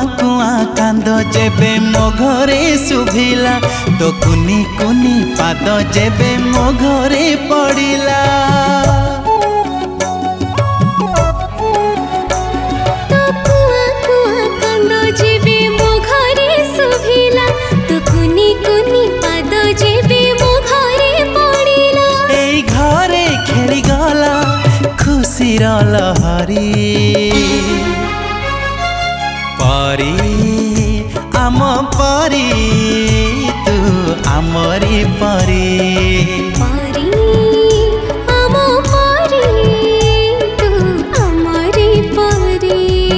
कुआ कांद जेबे मो घरे शुभिला तो कुनी कुनी पाद जेबे मो घरे पड़िला खुशीर लहरी परी आम परी तू आमरी परी आम परी तू आमरी परी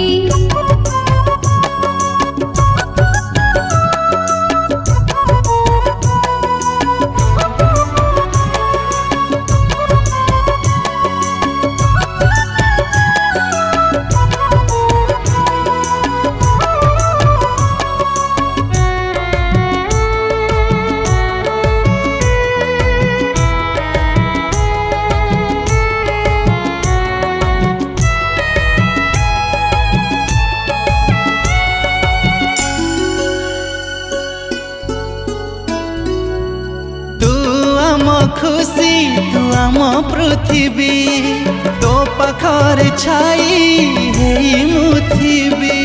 खुशी तू आम पृथ्वी तो पाखरे छाई हेई मुथिबी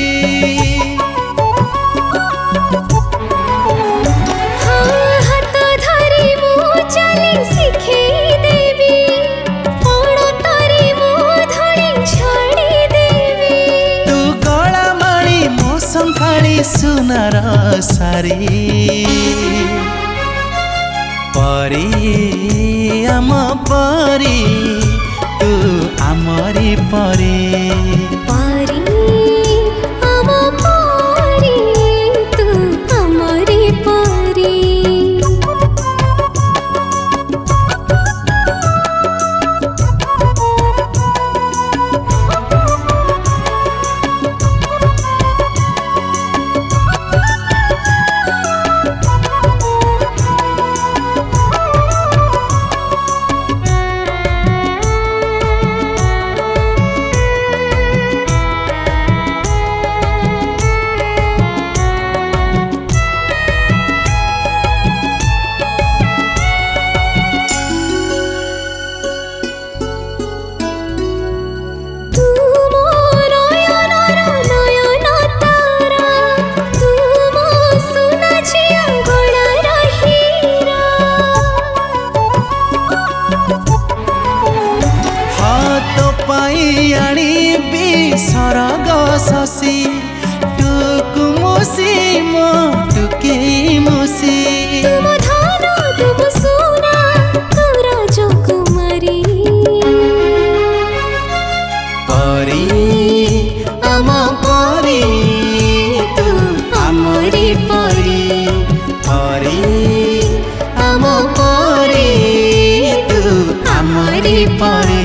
हाथ धरी मु चली शिखे देवी पड़ तारी मु धड़ी छाड़ी देवी तू गला माली मो संखाड़ी सुनार सारी परी आम परी तू आमरी परी आम परी तू आमरी परी सरग शशि टुकु मुसी मो टुकी मुसी तुम धन तुम सोना तू राजकुमारी परी आम परी तू आमरी परी आम परी तू आमरी परी।